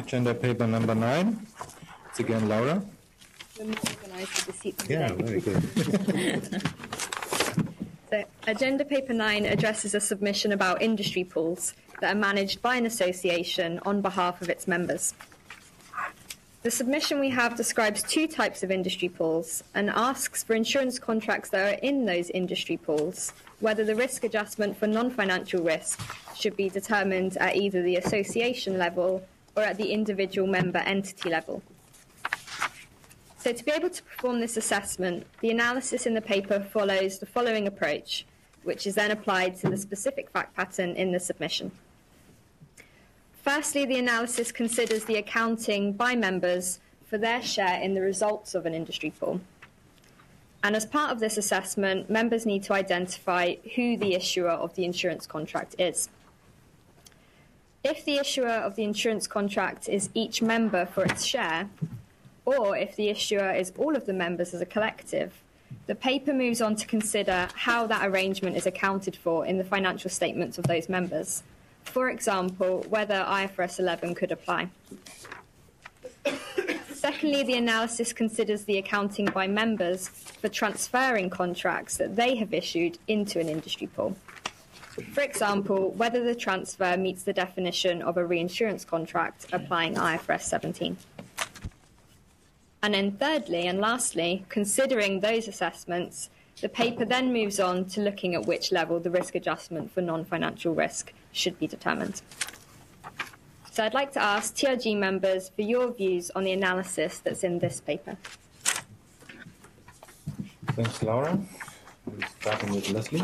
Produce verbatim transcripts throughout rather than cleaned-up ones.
agenda paper number nine. It's again Laura. We're more organised with the seats Yeah, today. very good. So, agenda paper nine addresses a submission about industry pools that are managed by an association on behalf of its members. The submission we have describes two types of industry pools and asks for insurance contracts that are in those industry pools, whether the risk adjustment for non-financial risk should be determined at either the association level or at the individual member entity level. So to be able to perform this assessment, the analysis in the paper follows the following approach, which is then applied to the specific fact pattern in the submission. Firstly, the analysis considers the accounting by members for their share in the results of an industry pool. And as part of this assessment, members need to identify who the issuer of the insurance contract is. If the issuer of the insurance contract is each member for its share, or if the issuer is all of the members as a collective, the paper moves on to consider how that arrangement is accounted for in the financial statements of those members. For example, whether I F R S eleven could apply. Secondly, the analysis considers the accounting by members for transferring contracts that they have issued into an industry pool. For example, whether the transfer meets the definition of a reinsurance contract applying I F R S seventeen. And then thirdly and lastly, considering those assessments, the paper then moves on to looking at which level the risk adjustment for non-financial risk should be determined. So I'd like to ask T R G members for your views on the analysis that's in this paper. Thanks, Laura. We're starting with Leslie.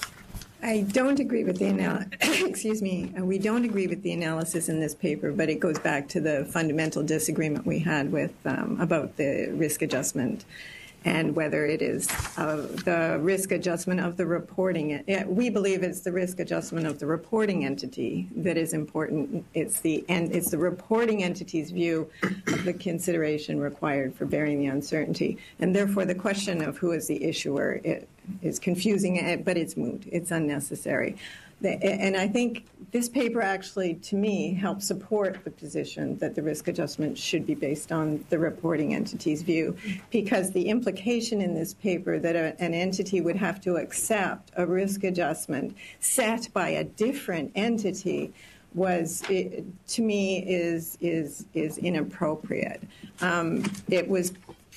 I don't agree with the analysis. Excuse me. We don't agree with the analysis in this paper, but it goes back to the fundamental disagreement we had with um, about the risk adjustment and whether it is uh, the risk adjustment of the reporting. We believe it's the risk adjustment of the reporting entity that is important. It's the and it's the reporting entity's view of the consideration required for bearing the uncertainty, and therefore the question of who is the issuer it, is confusing, but it's moot. It's unnecessary. And I think this paper actually, to me, helps support the position that the risk adjustment should be based on the reporting entity's view, because the implication in this paper that a, an entity would have to accept a risk adjustment set by a different entity was, it, to me, is is is inappropriate. Um, it was.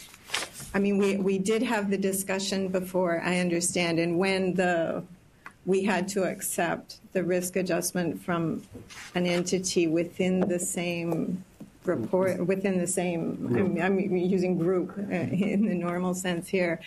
I mean, we we did have the discussion before, I understand, and when the we had to accept the risk adjustment from an entity within the same report, within the same, I'm, I'm using group in the normal sense here.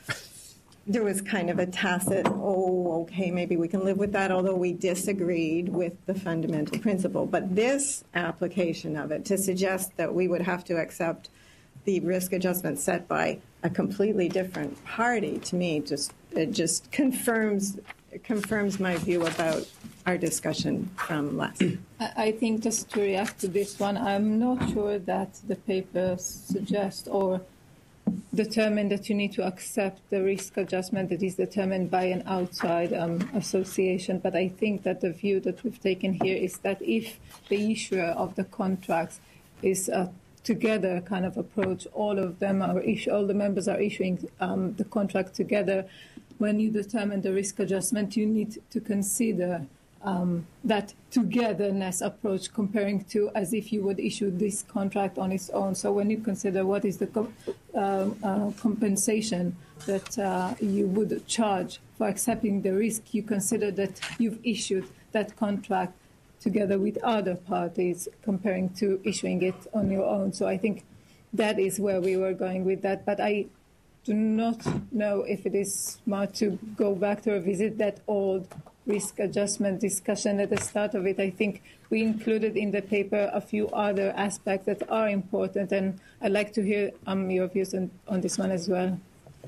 There was kind of a tacit, oh, okay, maybe we can live with that, although we disagreed with the fundamental principle. But this application of it, to suggest that we would have to accept the risk adjustment set by a completely different party, to me, just it just confirms confirms my view about our discussion from last. I think just to react to this one, I'm not sure that the paper suggests or determine that you need to accept the risk adjustment that is determined by an outside um, association. But I think that the view that we've taken here is that if the issuer of the contracts is a together kind of approach, all of them are issue, all the members are issuing um, the contract together. When you determine the risk adjustment, you need to consider um, that togetherness approach, comparing to as if you would issue this contract on its own. So when you consider what is the co- uh, uh, compensation that uh, you would charge for accepting the risk, you consider that you've issued that contract together with other parties, comparing to issuing it on your own. So I think that is where we were going with that. But I do not know if it is smart to go back to revisit that old risk adjustment discussion at the start of it. I think we included in the paper a few other aspects that are important, and I'd like to hear um, your views on, on this one as well.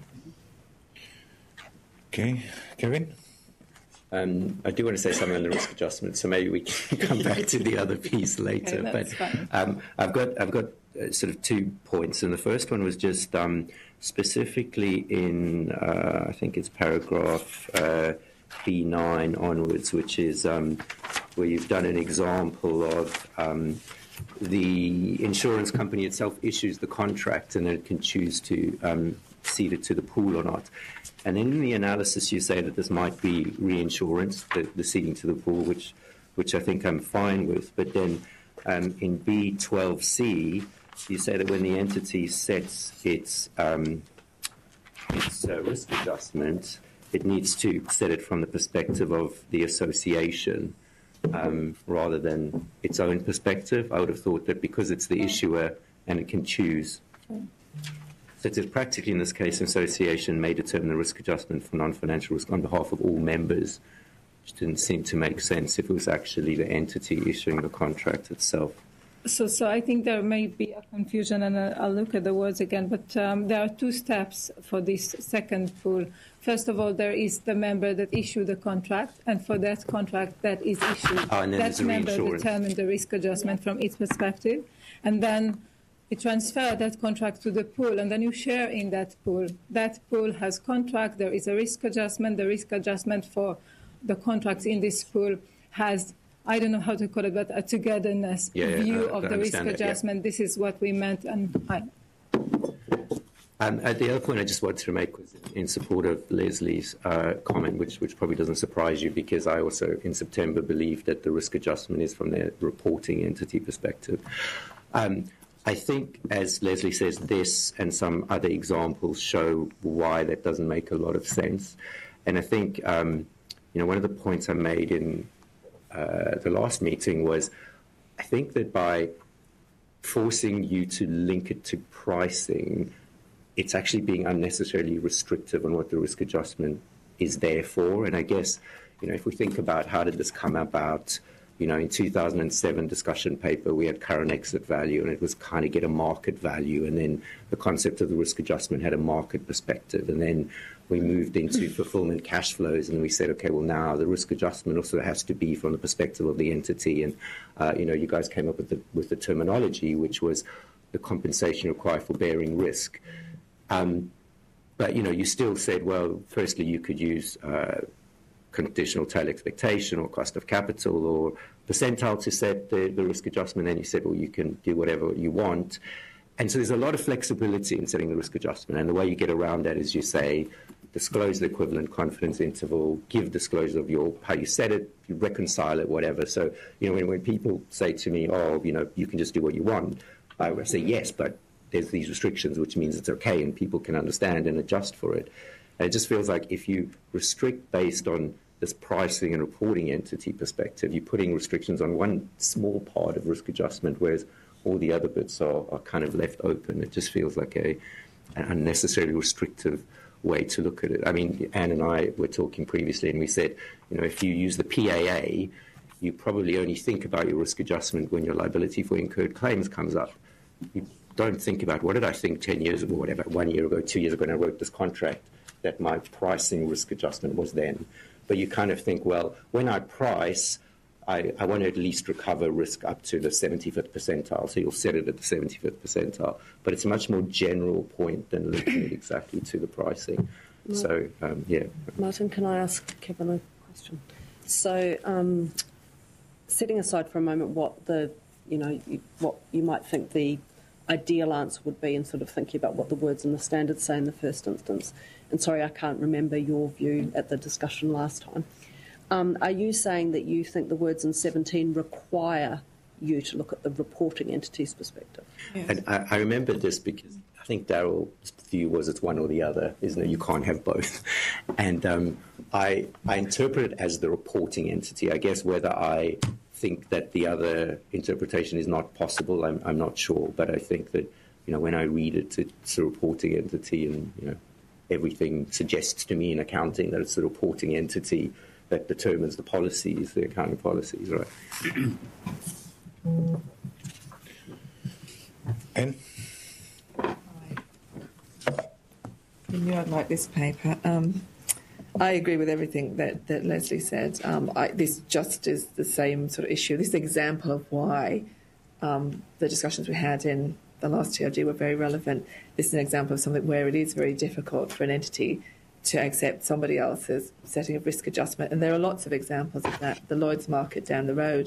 Okay, Kevin? Um, I do want to say something on the risk adjustment, so maybe we can come back to the other piece later. Okay, that's but fine. um, I've got I've got uh, sort of two points, and the first one was just um, specifically in uh, I think it's paragraph uh, B nine onwards, which is um, where you've done an example of um, the insurance company itself issues the contract, and then it can choose to um, cede it to the pool or not. And then in the analysis, you say that this might be reinsurance, the, the ceding to the pool, which which I think I'm fine with. But then um, in B twelve C, you say that when the entity sets its um, its uh, risk adjustment, it needs to set it from the perspective of the association um, rather than its own perspective. I would have thought that because it's the issuer and it can choose. So it is practically in this case, an association may determine the risk adjustment for non-financial risk on behalf of all members, which didn't seem to make sense if it was actually the entity issuing the contract itself. So, so I think there may be a confusion, and I'll, I'll look at the words again, but um, there are two steps for this second pool. First of all, there is the member that issued the contract, and for that contract that is issued, oh, that member determined the risk adjustment yeah. from its perspective, and then you transfer that contract to the pool, and then you share in that pool. That pool has contract, there is a risk adjustment, the risk adjustment for the contracts in this pool has, I don't know how to call it, but a togetherness yeah, view yeah, of the risk that, adjustment. Yeah. This is what we meant. And I... Um, at the other point I just wanted to make was in support of Leslie's uh, comment, which, which probably doesn't surprise you, because I also in September believed that the risk adjustment is from their reporting entity perspective. Um, I think, as Leslie says, this and some other examples show why that doesn't make a lot of sense. And I think, um, you know, one of the points I made in uh, the last meeting was, I think that by forcing you to link it to pricing, it's actually being unnecessarily restrictive on what the risk adjustment is there for. And I guess, you know, if we think about how did this come about, you know, in two thousand seven discussion paper, we had current exit value, and it was kind of get a market value. And then the concept of the risk adjustment had a market perspective. And then we moved into fulfillment cash flows, and we said, okay, well, now the risk adjustment also has to be from the perspective of the entity. And, uh, you know, you guys came up with the, with the terminology, which was the compensation required for bearing risk. Um, but, you know, you still said, well, firstly, you could use uh, conditional tail expectation or cost of capital or percentile to set the, the risk adjustment. Then you said, well, you can do whatever you want. And so there's a lot of flexibility in setting the risk adjustment. And the way you get around that is you say, disclose the equivalent confidence interval, give disclosure of your how you set it, you reconcile it, whatever. So, you know, when, when people say to me, oh, you know, you can just do what you want, I would say, yes, but there's these restrictions, which means it's okay and people can understand and adjust for it. And it just feels like if you restrict based on this pricing and reporting entity perspective, you're putting restrictions on one small part of risk adjustment, whereas all the other bits are, are kind of left open. It just feels like a, an unnecessarily restrictive way to look at it. I mean, Anne and I were talking previously, and we said, you know, if you use the P A A, you probably only think about your risk adjustment when your liability for incurred claims comes up. You don't think about, what did I think ten years ago, whatever, one year ago, two years ago, when I wrote this contract, that my pricing risk adjustment was then. But you kind of think, well, when I price, I, I want to at least recover risk up to the seventy-fifth percentile, so you'll set it at the seventy-fifth percentile. But it's a much more general point than linking it exactly to the pricing. Martin, so, um, yeah. Martin, can I ask Kevin a question? So, um, setting aside for a moment what the, you know, what you might think the ideal answer would be, and sort of thinking about what the words in the standards say in the first instance. And sorry, I can't remember your view at the discussion last time. Um, are you saying that you think the words in seventeen require you to look at the reporting entity's perspective? Yes. And I, I remember this because I think Daryl's view was it's one or the other, isn't it? You can't have both. And um, I, I interpret it as the reporting entity. I guess whether I think that the other interpretation is not possible, I'm, I'm not sure. But I think that, you know, when I read it, it's a reporting entity, and, you know, everything suggests to me in accounting that it's the reporting entity that determines the policies, the accounting policies, right? Anne? I knew I'd like this paper. Um, I agree with everything that, that Leslie said. Um, I, this just is the same sort of issue. This is an example of why um, the discussions we had in the last T R G were very relevant. This is an example of something where it is very difficult for an entity to accept somebody else's setting of risk adjustment. And there are lots of examples of that. The Lloyd's market down the road,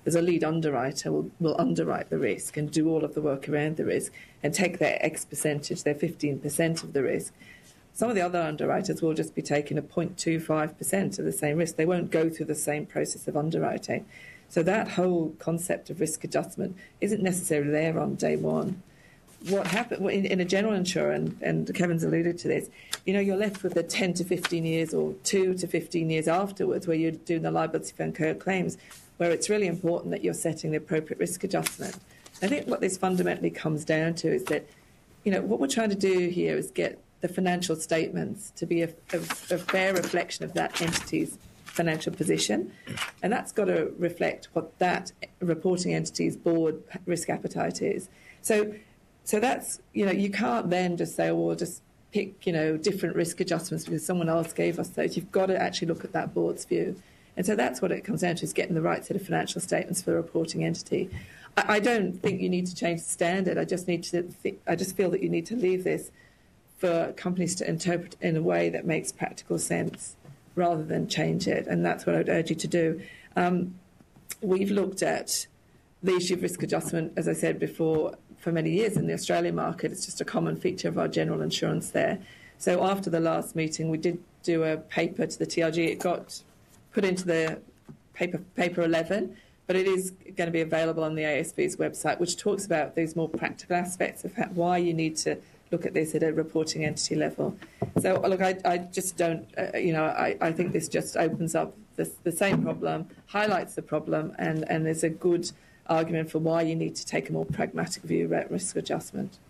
Because a lead underwriter will, will underwrite the risk and do all of the work around the risk and take their X percentage, their fifteen percent of the risk. Some of the other underwriters will just be taking a zero point two five percent of the same risk. They won't go through the same process of underwriting. So that whole concept of risk adjustment isn't necessarily there on day one. What happened in, in a general insurer, and, and Kevin's alluded to this, you know, you're left with the ten to fifteen years or two to fifteen years afterwards where you're doing the liability for incurred claims, where it's really important that you're setting the appropriate risk adjustment. I think what this fundamentally comes down to is that, you know, what we're trying to do here is get the financial statements to be a, a, a fair reflection of that entity's financial position, and that's got to reflect what that reporting entity's board risk appetite is. So, so that's, you know, you can't then just say, oh, we'll just pick, you know, different risk adjustments because someone else gave us those. You've got to actually look at that board's view. And so that's what it comes down to, is getting the right set of financial statements for the reporting entity. I, I don't think you need to change the standard. I just need to think, I just feel that you need to leave this for companies to interpret in a way that makes practical sense rather than change it. And that's what I would urge you to do. Um, we've looked at the issue of risk adjustment, as I said before, for many years in the Australian market. It's just a common feature of our general insurance there. So after the last meeting, we did do a paper to the T R G. It got put into the paper, paper eleven, but it is going to be available on the A S B's website, which talks about these more practical aspects of how, why you need to look at this at a reporting entity level. So, look, I, I just don't, uh, you know, I, I think this just opens up the, the same problem, highlights the problem, and, and there's a good argument for why you need to take a more pragmatic view about risk adjustment.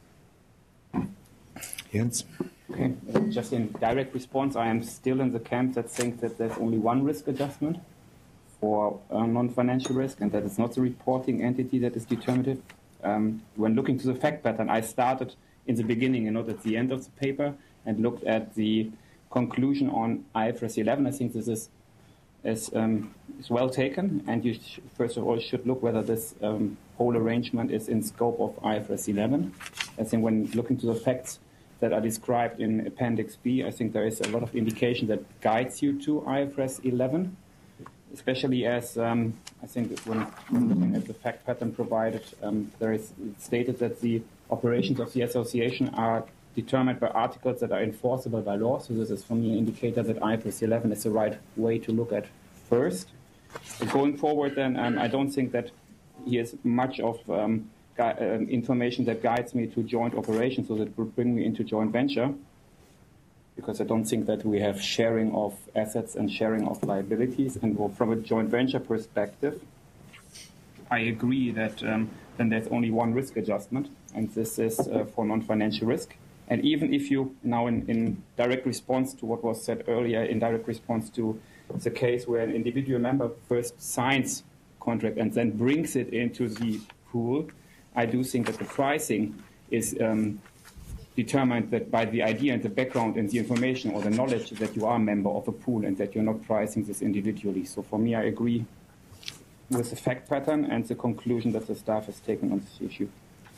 Jens? Okay, just in direct response, I am still in the camp that think that there's only one risk adjustment for uh, non-financial risk, and that it's not the reporting entity that is determinative. Um, when looking to the fact pattern, I started in the beginning and not at the end of the paper, and looked at the conclusion on I F R S eleven. I think this is is, um, is well taken, and you sh first of all should look whether this um, whole arrangement is in scope of I F R S eleven. I think when looking to the facts that are described in Appendix B, I think there is a lot of indication that guides you to I F R S eleven, especially as um, I think when looking at the fact pattern provided, um, there is stated that the operations of the association are determined by articles that are enforceable by law. So this is for me an indicator that I F R S eleven is the right way to look at first. But going forward then, um, I don't think that here's much of um, um, information that guides me to joint operations, so that would bring me into joint venture, because I don't think that we have sharing of assets and sharing of liabilities. And from a joint venture perspective, I agree that um, then there's only one risk adjustment, and this is uh, for non-financial risk. And even if you, now in, in direct response to what was said earlier, in direct response to the case where an individual member first signs contract and then brings it into the pool, I do think that the pricing is um, determined that by the idea and the background and the information or the knowledge that you are a member of a pool and that you're not pricing this individually. So for me, I agree with the fact pattern and the conclusion that the staff has taken on this issue.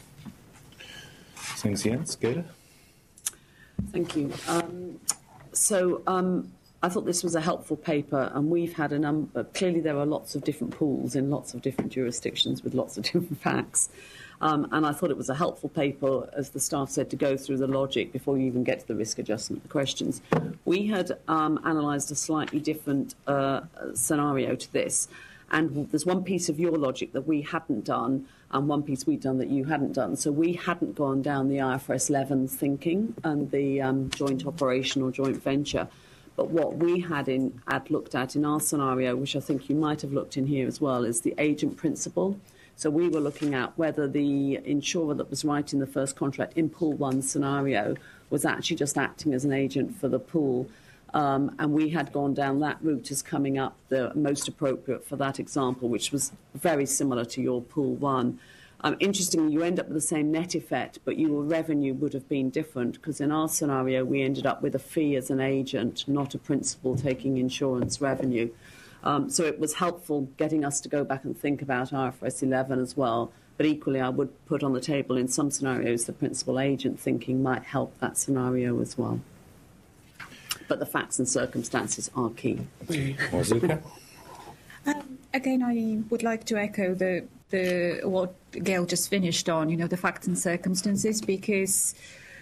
Thanks, Jens. Gerda? Thank you. Um, so um, I thought this was a helpful paper, and we've had a number. Clearly, there are lots of different pools in lots of different jurisdictions with lots of different facts. Um, and I thought it was a helpful paper, as the staff said, to go through the logic before you even get to the risk adjustment questions. We had um, analysed a slightly different uh, scenario to this. And there's one piece of your logic that we hadn't done, and one piece we'd done that you hadn't done. So we hadn't gone down the I F R S eleven thinking and the um, joint operation or joint venture. But what we had in had looked at in our scenario, which I think you might have looked in here as well, is the agent principle. So we were looking at whether the insurer that was writing the first contract in pool one scenario was actually just acting as an agent for the pool. Um, and we had gone down that route as coming up the most appropriate for that example, which was very similar to your pool one. Um, interestingly, you end up with the same net effect, but your revenue would have been different, because in our scenario, we ended up with a fee as an agent, not a principal taking insurance revenue. Um, so it was helpful getting us to go back and think about I F R S eleven as well. But equally, I would put on the table in some scenarios the principal agent thinking might help that scenario as well. But the facts and circumstances are key. Marzuka? Um, again, I would like to echo the the what Gail just finished on, you know, the facts and circumstances, because,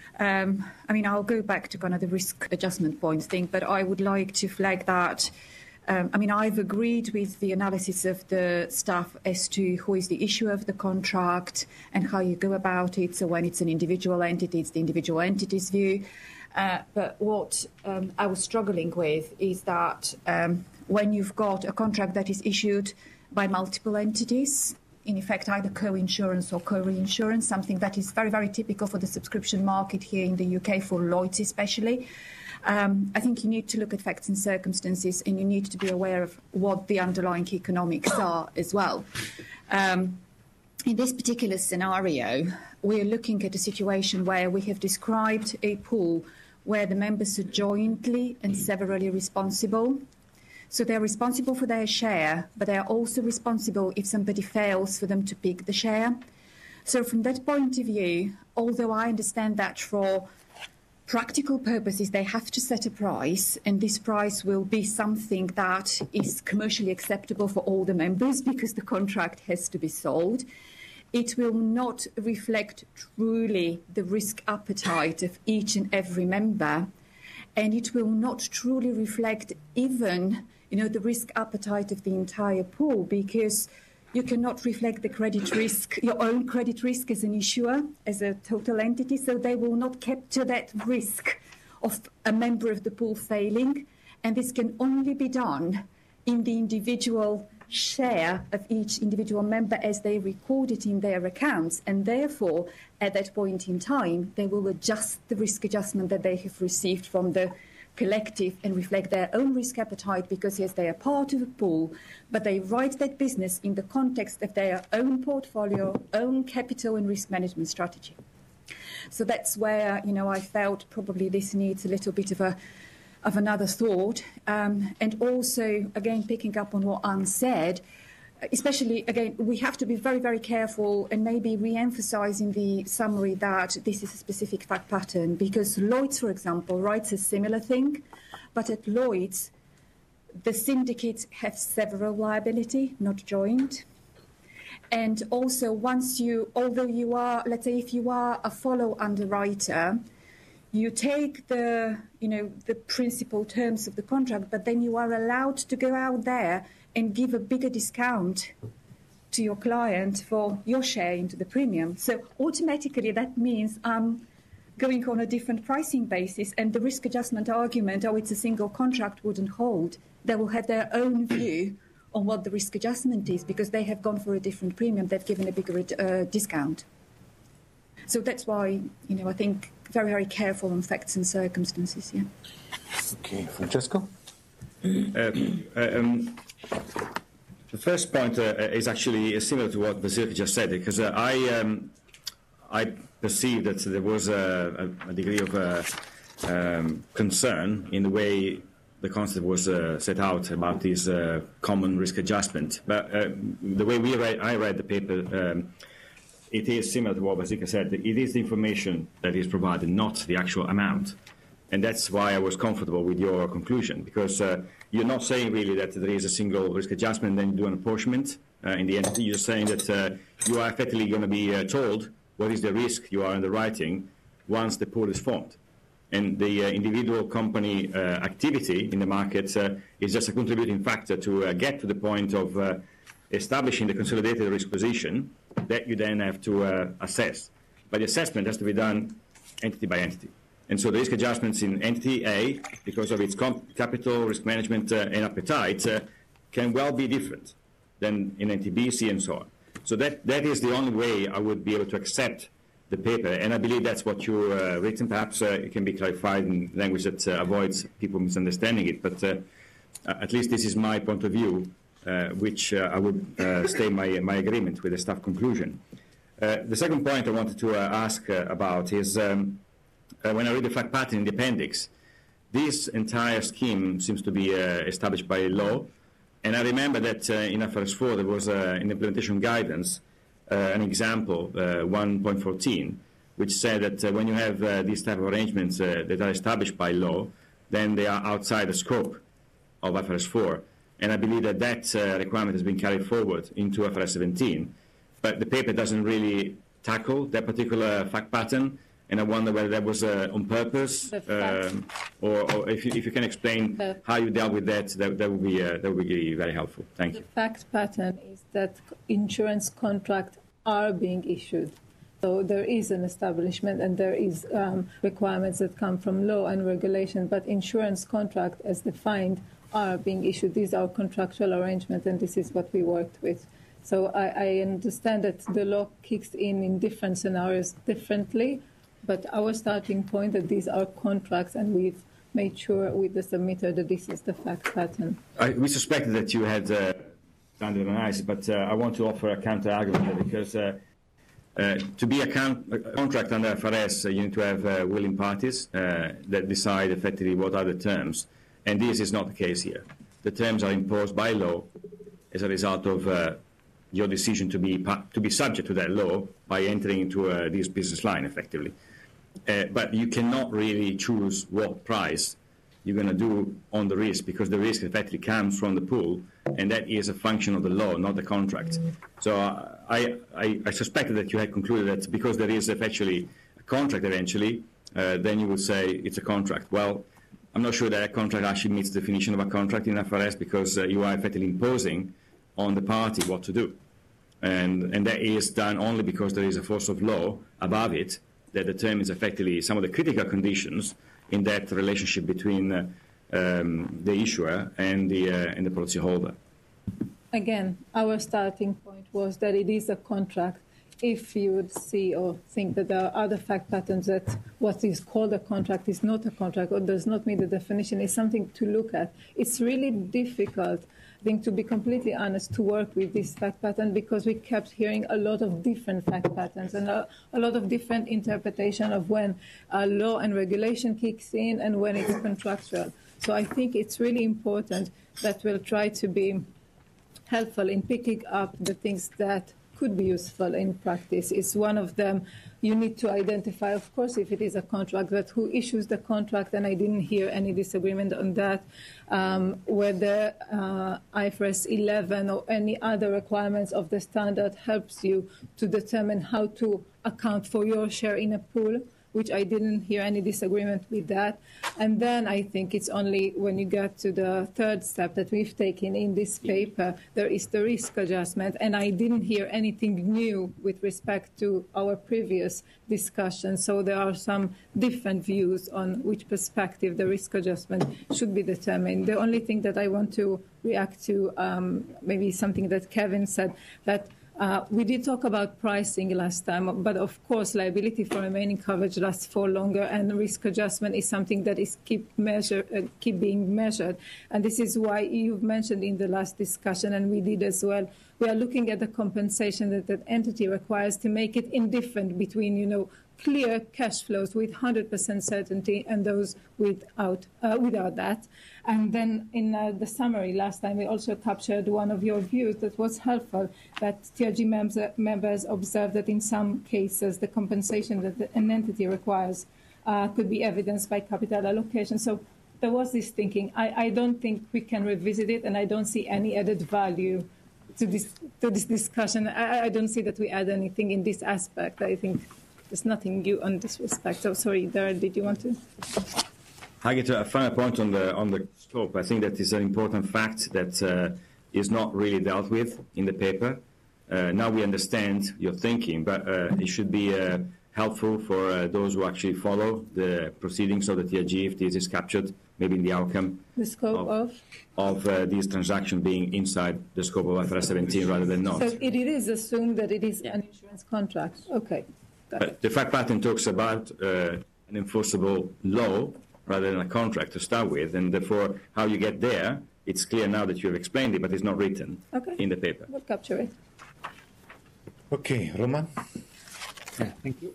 um, I mean, I'll go back to kind of the risk adjustment points thing, but I would like to flag that, um, I mean, I've agreed with the analysis of the staff as to who is the issuer of the contract and how you go about it. So when it's an individual entity, it's the individual entity's view. Uh, but what um, I was struggling with is that um, when you've got a contract that is issued by multiple entities, in effect either co-insurance or co-reinsurance, something that is very, very typical for the subscription market here in the U K, for Lloyd's especially, um, I think you need to look at facts and circumstances, and you need to be aware of what the underlying economics are as well. Um, in this particular scenario, we're looking at a situation where we have described a pool where the members are jointly and severally responsible. So they're responsible for their share, but they're also responsible if somebody fails for them to pick the share. So from that point of view, although I understand that for practical purposes they have to set a price, and this price will be something that is commercially acceptable for all the members because the contract has to be sold, it will not reflect truly the risk appetite of each and every member, and it will not truly reflect even, you know, the risk appetite of the entire pool, because you cannot reflect the credit risk, your own credit risk as an issuer, as a total entity, so they will not capture that risk of a member of the pool failing, and this can only be done in the individual share of each individual member as they record it in their accounts, and therefore at that point in time they will adjust the risk adjustment that they have received from the collective and reflect their own risk appetite, because yes, they are part of a pool, but they write that business in the context of their own portfolio, own capital and risk management strategy. So that's where, you know, I felt probably this needs a little bit of a of another thought, um, and also, again, picking up on what Anne said, especially, again, we have to be very, very careful and maybe re-emphasise in the summary that this is a specific fact pattern, because Lloyd's, for example, writes a similar thing, but at Lloyd's, the syndicates have several liability, not joint. And also, once you, although you are, let's say, if you are a follow underwriter, you take the, you know, the principal terms of the contract, but then you are allowed to go out there and give a bigger discount to your client for your share into the premium. So automatically that means I'm going on a different pricing basis, and the risk adjustment argument, oh, it's a single contract, wouldn't hold. They will have their own view on what the risk adjustment is, because they have gone for a different premium. They've given a bigger uh, discount. So that's why, you know, I think very, very careful on facts and circumstances, yeah. Okay, Francesco? Uh, um, the first point uh, is actually similar to what Vasiliki just said, because uh, I um, I perceived that there was a, a degree of uh, um, concern in the way the concept was uh, set out about this uh, common risk adjustment. But uh, the way we read, I read the paper, um, it is similar to what Vasiliki said. It is the information that is provided, not the actual amount. And that's why I was comfortable with your conclusion, because uh, you're not saying really that there is a single risk adjustment and then you do an apportionment uh, in the entity. You're saying that uh, you are effectively going to be uh, told what is the risk you are underwriting once the pool is formed. And the uh, individual company uh, activity in the market uh, is just a contributing factor to uh, get to the point of uh, establishing the consolidated risk position that you then have to uh, assess. But the assessment has to be done entity by entity. And so the risk adjustments in entity A, because of its comp capital, risk management, uh, and appetite, uh, can well be different than in entity B, C, and so on. So that, that is the only way I would be able to accept the paper. And I believe that's what you uh, written. Perhaps uh, it can be clarified in language that uh, avoids people misunderstanding it. But uh, at least this is my point of view, uh, which uh, I would uh, stay my, my agreement with the staff conclusion. Uh, the second point I wanted to uh, ask uh, about is, um, Uh, when I read the fact pattern in the appendix, this entire scheme seems to be uh, established by law. And I remember that uh, in I F R S four there was uh, an implementation guidance, uh, an example, uh, one point fourteen, which said that uh, when you have uh, these type of arrangements uh, that are established by law, then they are outside the scope of I F R S four. And I believe that that uh, requirement has been carried forward into F R S seventeen. But the paper doesn't really tackle that particular fact pattern. And I wonder whether that was uh, on purpose, um, or, or if, you, if you can explain The- how you dealt with that, that, that would be uh, that would be very helpful. Thank you. The fact pattern is that insurance contracts are being issued. So there is an establishment and there is um, requirements that come from law and regulation, but insurance contracts as defined are being issued. These are contractual arrangements, and this is what we worked with. So I, I understand that the law kicks in in different scenarios differently, but our starting point that these are contracts, and we've made sure with the submitter that this is the fact pattern. I, we suspected that you had uh, done the analysis, but uh, I want to offer a counter argument because uh, uh, to be a, count, a contract under F R S, uh, you need to have uh, willing parties uh, that decide effectively what are the terms, and this is not the case here. The terms are imposed by law as a result of uh, your decision to be to be subject to that law by entering into uh, this business line, effectively. Uh, but you cannot really choose what price you're going to do on the risk, because the risk effectively comes from the pool, and that is a function of the law, not the contract. So uh, I, I, I suspected that you had concluded that because there is effectively a contract eventually, uh, then you would say it's a contract. Well, I'm not sure that a contract actually meets the definition of a contract in F R S, because uh, you are effectively imposing on the party what to do. And, and that is done only because there is a force of law above it that determines effectively some of the critical conditions in that relationship between uh, um, the issuer and the, uh, and the policyholder. Again, our starting point was that it is a contract. If you would see or think that there are other fact patterns that what is called a contract is not a contract or does not meet the definition, is something to look at. It's really difficult, I think, to be completely honest, to work with this fact pattern, because we kept hearing a lot of different fact patterns and a, a lot of different interpretation of when uh, law and regulation kicks in and when it's contractual. So I think it's really important that we'll try to be helpful in picking up the things that could be useful in practice. It's one of them. You need to identify, of course, if it is a contract, that who issues the contract, and I didn't hear any disagreement on that, um, whether uh, I F R S eleven or any other requirements of the standard helps you to determine how to account for your share in a pool, which I didn't hear any disagreement with that. And then I think it's only when you get to the third step that we've taken in this paper, there is the risk adjustment. And I didn't hear anything new with respect to our previous discussion. So there are some different views on which perspective the risk adjustment should be determined. The only thing that I want to react to, um, maybe something that Kevin said, that Uh, we did talk about pricing last time, but of course liability for remaining coverage lasts for longer, and risk adjustment is something that is keep measure, uh, keep being measured. And this is why you've mentioned in the last discussion, and we did as well, we are looking at the compensation that that entity requires to make it indifferent between, you know, clear cash flows with one hundred percent certainty and those without, uh, without that. And then in uh, the summary last time, we also captured one of your views that was helpful, that T R G members, members observed that in some cases the compensation that the, an entity requires uh, could be evidenced by capital allocation. So there was this thinking. I, I don't think we can revisit it, and I don't see any added value to this, to this discussion. I, I don't see that we add anything in this aspect. I think there's nothing new on this respect. So sorry, Dara, did you want to? I get a final point on the on the scope. I think that is an important fact that uh, is not really dealt with in the paper. Uh, now we understand your thinking, but uh, it should be uh, helpful for uh, those who actually follow the proceedings of the T R G, if this is captured, maybe in the outcome. The scope of? Of, of uh, this transaction being inside the scope of F R S seventeen rather than not. So it, it is assumed that it is an insurance contract. Okay. Got But it. the fact pattern talks about uh, an enforceable law rather than a contract to start with, and therefore how you get there, it's clear now that you have explained it, but it's not written Okay. in the paper. We'll capture it. Okay, Roman. Yeah, thank you.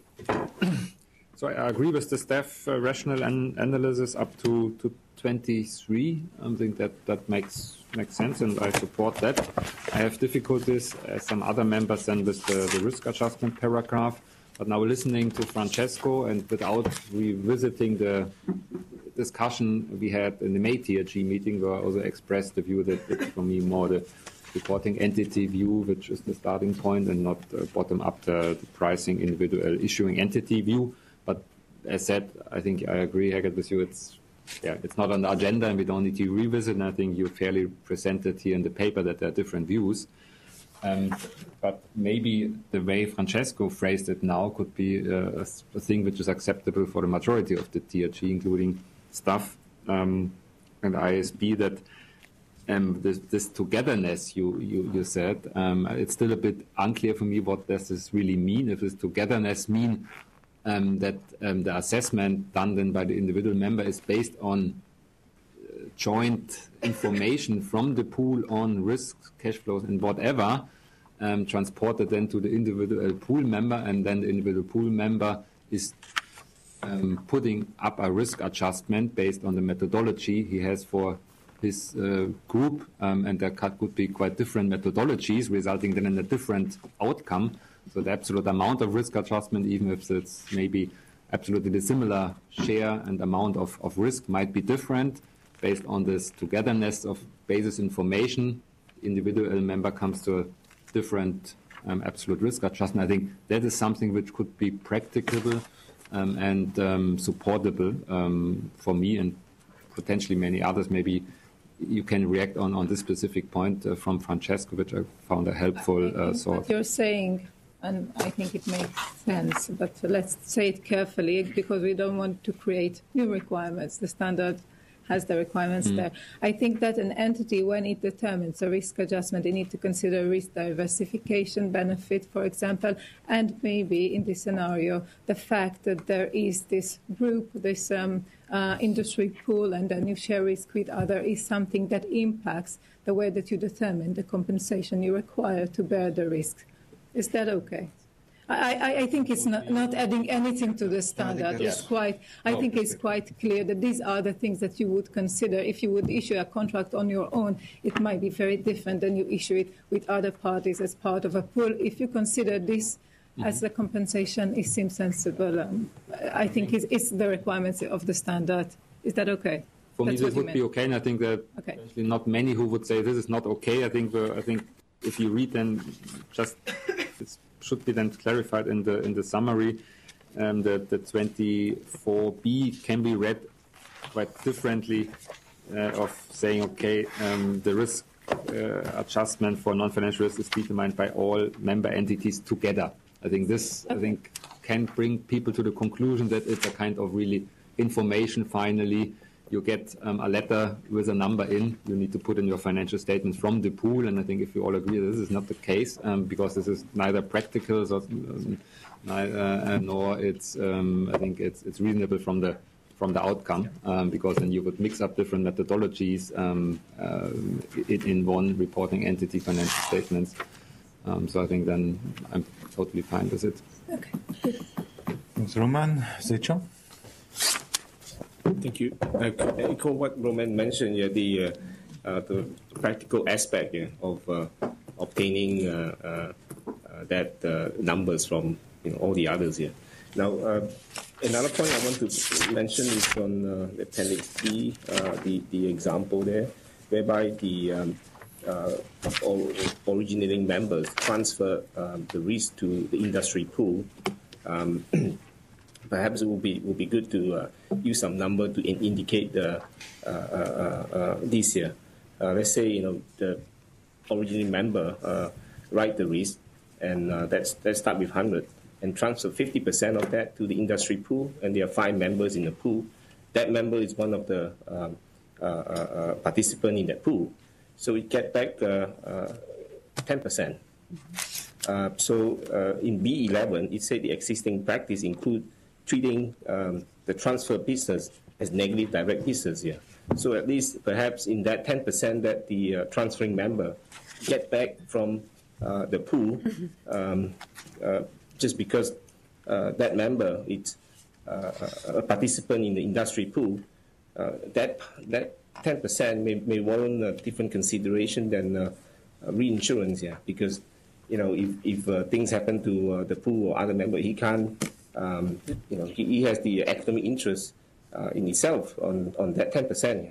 So I agree with the staff uh, rational an analysis up to, to twenty-three. I think that, that makes makes sense, and I support that. I have difficulties, as some other members, then with the, the risk adjustment paragraph. But now listening to Francesco, and without revisiting the discussion we had in the May T R G meeting, where I also expressed the view that it's for me more the reporting entity view, which is the starting point, and not uh, bottom up the, the pricing individual issuing entity view. But as said, I think I agree, Haggard, with you. It's yeah, it's not on the agenda, and we don't need to revisit. And I think you fairly presented here in the paper that there are different views. Um, but maybe the way Francesco phrased it now could be uh, a, a thing which is acceptable for the majority of the T R G, including staff um, and I S B, that um, this, this togetherness you, you, you said, um, it's still a bit unclear for me what does this really mean. If this togetherness mean um, that um, the assessment done then by the individual member is based on uh, joint information from the pool on risks, cash flows, and whatever, um, transported then to the individual pool member, and then the individual pool member is um, putting up a risk adjustment based on the methodology he has for his uh, group, um, and there could be quite different methodologies, resulting then in a different outcome. So the absolute amount of risk adjustment, even if it's maybe absolutely the similar share and amount of, of risk, might be different based on this togetherness of basis information. Individual member comes to a different um, absolute risk adjustment. I think that is something which could be practicable um, and um, supportable um, for me and potentially many others. Maybe you can react on, on this specific point uh, from Francesco, which I found a helpful uh, source. What you're saying, and I think it makes sense, but let's say it carefully, because we don't want to create new requirements. The standard has the requirements mm. there. I think that an entity, when it determines a risk adjustment, it needs to consider risk diversification benefit, for example, and maybe in this scenario, the fact that there is this group, this um, uh, industry pool, and then you share risk with other is something that impacts the way that you determine the compensation you require to bear the risk. Is that okay? I, I, I think it's not, not adding anything to the standard. It's quite, I think it's quite clear that these are the things that you would consider. If you would issue a contract on your own, it might be very different than you issue it with other parties as part of a pool. If you consider this mm-hmm. as the compensation, it seems sensible. Um, I think it's, it's the requirements of the standard. Is that okay? For That's me, this would meant. be okay, and I think that okay. actually not many who would say this is not okay. I think uh, I think if you read then just it's should be then clarified in the in the summary um, that the twenty-four B can be read quite differently uh, of saying, okay, um, the risk uh, adjustment for non-financial risk is determined by all member entities together. I think this, I think, can bring people to the conclusion that it's a kind of really information finally. You get um, a letter with a number in, you need to put in your financial statements from the pool, and I think if you all agree this is not the case, um, because this is neither practical so, um, neither, uh, nor it's, um, I think it's, it's reasonable from the from the outcome, um, because then you would mix up different methodologies um, uh, in, in one reporting entity financial statements. Um, so I think then I'm totally fine with it. Okay. Thanks, Roman. Zheqiang? Thank you. I echo what Roman mentioned, yeah, the, uh, uh, the practical aspect yeah, of uh, obtaining uh, uh, uh, that uh, numbers from you know, all the others here. Now, uh, another point I want to mention is on uh, Appendix B, uh, the, the example there, whereby the um, uh, originating members transfer um, the risk to the industry pool. Um, Perhaps it would be would be good to uh, use some number to in indicate the uh, uh, uh, this here. Uh, let's say you know the originating member uh, write the risk, and uh, let's let's start with one hundred and transfer fifty percent of that to the industry pool, and there are five members in the pool. That member is one of the um, uh, uh, participant in that pool, so we get back ten percent. Uh, so uh, in B eleven, it said the existing practice include treating um, the transfer business as negative direct business here. So at least perhaps in that ten percent that the uh, transferring member get back from uh, the pool, um, uh, just because uh, that member is uh, a participant in the industry pool, uh, that that ten percent may, may warrant a different consideration than uh, reinsurance here, because you know if, if uh, things happen to uh, the pool or other member, he can't Um, you know, he, he has the economic interest uh, in itself on, on that ten percent.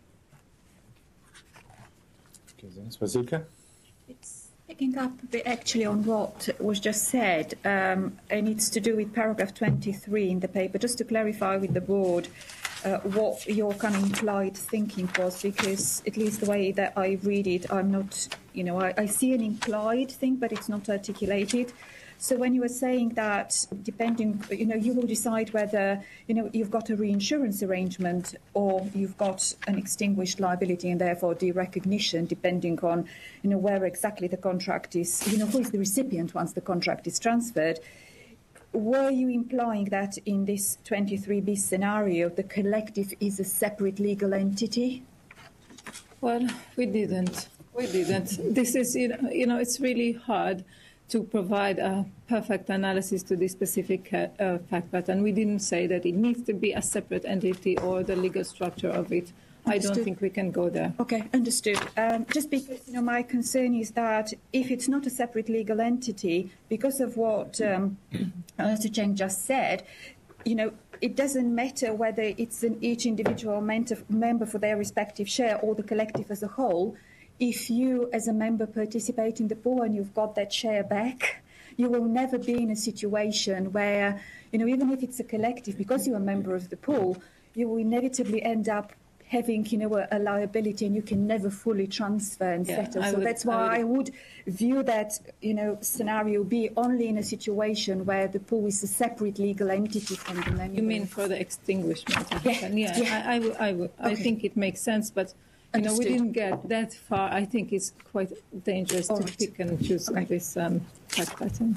Okay, thanks. Vasilka? It's picking up a bit actually on what was just said, um, and it's to do with paragraph twenty-three in the paper, just to clarify with the board uh, what your kind of implied thinking was, because at least the way that I read it, I'm not, you know, I, I see an implied thing, but it's not articulated. So when you were saying that, depending, you know, you will decide whether, you know, you've got a reinsurance arrangement or you've got an extinguished liability and therefore derecognition, depending on, you know, where exactly the contract is, you know, who is the recipient once the contract is transferred. Were you implying that in this twenty-three B scenario, the collective is a separate legal entity? Well, we didn't. We didn't. This is, you know, you know it's really hard to provide a perfect analysis to this specific uh, fact pattern. We didn't say that it needs to be a separate entity or the legal structure of it. Understood. I don't think we can go there. Okay, understood. Um, just because, you know, my concern is that if it's not a separate legal entity, because of what um, Mister Cheng just said, you know, it doesn't matter whether it's an each individual member for their respective share or the collective as a whole. If you, as a member, participate in the pool and you've got that share back, you will never be in a situation where, you know, even if it's a collective, because you're a member of the pool, you will inevitably end up having, you know, a, a liability and you can never fully transfer and Yeah, settle. I So would- that's why I I would- would view that, you know, scenario B only in a situation where the pool is a separate legal entity from the member. You mean for the extinguishment? of Yeah, the- yeah. yeah. I, I, would- I, would- I Okay. think it makes sense, but you know, we Understood. didn't get that far. I think it's quite dangerous All to right. pick and choose on this um, fact pattern.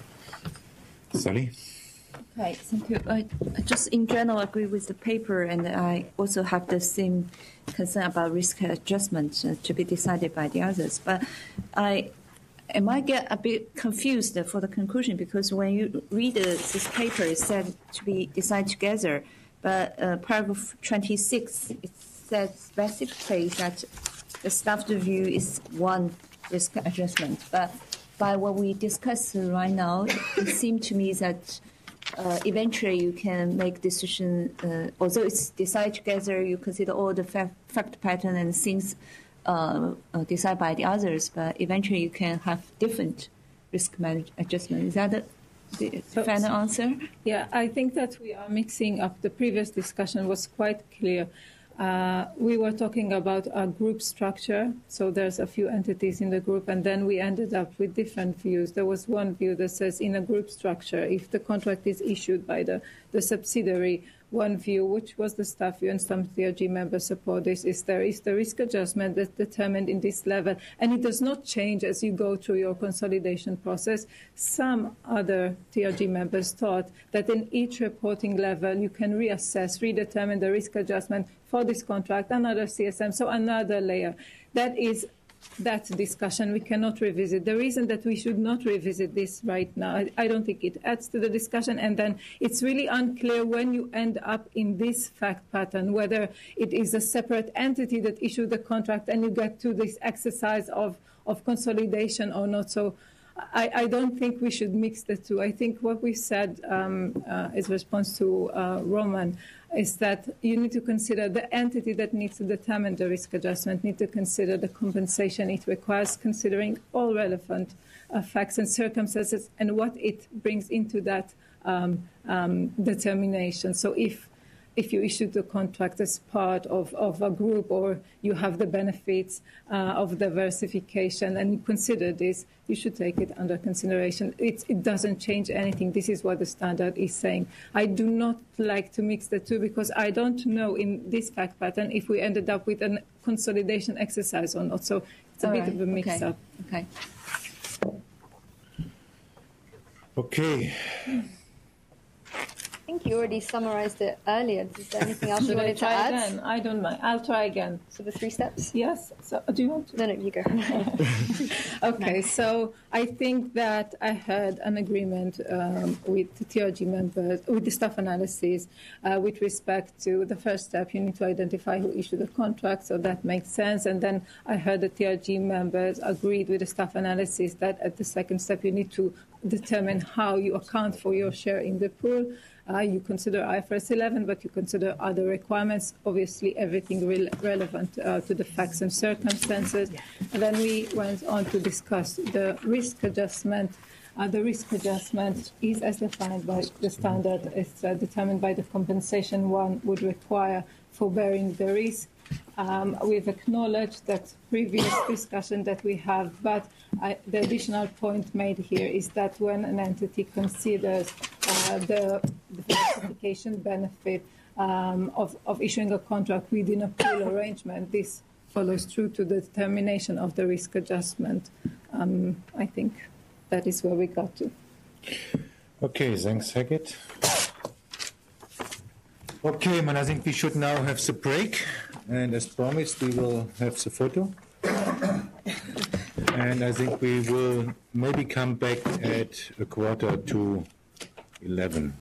Sally? Okay, thank you. I I just in general agree with the paper, and I also have the same concern about risk adjustment uh, to be decided by the others. But I, I might get a bit confused for the conclusion, because when you read uh, this paper, it said to be decided together, but uh, paragraph twenty-six, it says specifically that the staff's view is one risk adjustment. But by what we discussed right now, it seemed to me that uh, eventually you can make decision, uh, although it's decided together, you consider all the fa- fact pattern and things uh, uh, decided by the others, but eventually you can have different risk manage- adjustment. Is that the, the So- final answer? Yeah, I think that we are mixing up. The previous discussion was quite clear. Uh, we were talking about a group structure, so there's a few entities in the group, and then we ended up with different views. There was one view that says in a group structure, if the contract is issued by the, the subsidiary, one view, which was the staff view, and some T R G members support this, is there is the risk adjustment that's determined in this level, and it does not change as you go through your consolidation process. Some other T R G members thought that in each reporting level you can reassess, redetermine the risk adjustment for this contract, another C S M, so another layer. That is that discussion we cannot revisit. The reason that we should not revisit this right now, I, I don't think it adds to the discussion, and then it's really unclear when you end up in this fact pattern, whether it is a separate entity that issued the contract and you get to this exercise of, of consolidation or not. So I, I don't think we should mix the two. I think what we said um, uh, as response to uh, Roman is that you need to consider the entity that needs to determine the risk adjustment, need to consider the compensation it requires, considering all relevant uh, facts and circumstances and what it brings into that um, um, determination. So if if you issue the contract as part of, of a group, or you have the benefits uh, of diversification and you consider this, you should take it under consideration. It, it doesn't change anything. This is what the standard is saying. I do not like to mix the two, because I don't know in this fact pattern if we ended up with a consolidation exercise or not. So it's a All bit right. of a mix-up. Okay. Okay. I think you already summarised it earlier. Is there anything else you Should I wanted to try add? again? I don't mind. I'll try again. So the three steps? Yes. So do you want to? No, no, you go. Okay, so I think that I had an agreement um, with the T R G members, with the staff analysis, uh, with respect to the first step. You need to identify who issued the contract, so that makes sense. And then I heard the T R G members agreed with the staff analysis that at the second step you need to determine how you account for your share in the pool. Uh, you consider I F R S eleven, but you consider other requirements, obviously everything re- relevant uh, to the facts and circumstances. And then we went on to discuss the risk adjustment. Uh, the risk adjustment is as defined by the standard. It's uh, determined by the compensation one would require for bearing the risk. Um, we've acknowledged that previous discussion that we have, but I, the additional point made here is that when an entity considers uh, the, the diversification benefit um, of, of issuing a contract within a pool arrangement, this follows through to the determination of the risk adjustment. Um, I think that is where we got to. Okay, thanks, Hackett. Okay, man, I think we should now have the break. And as promised, we will have the photo. And I think we will maybe come back at a quarter to eleven.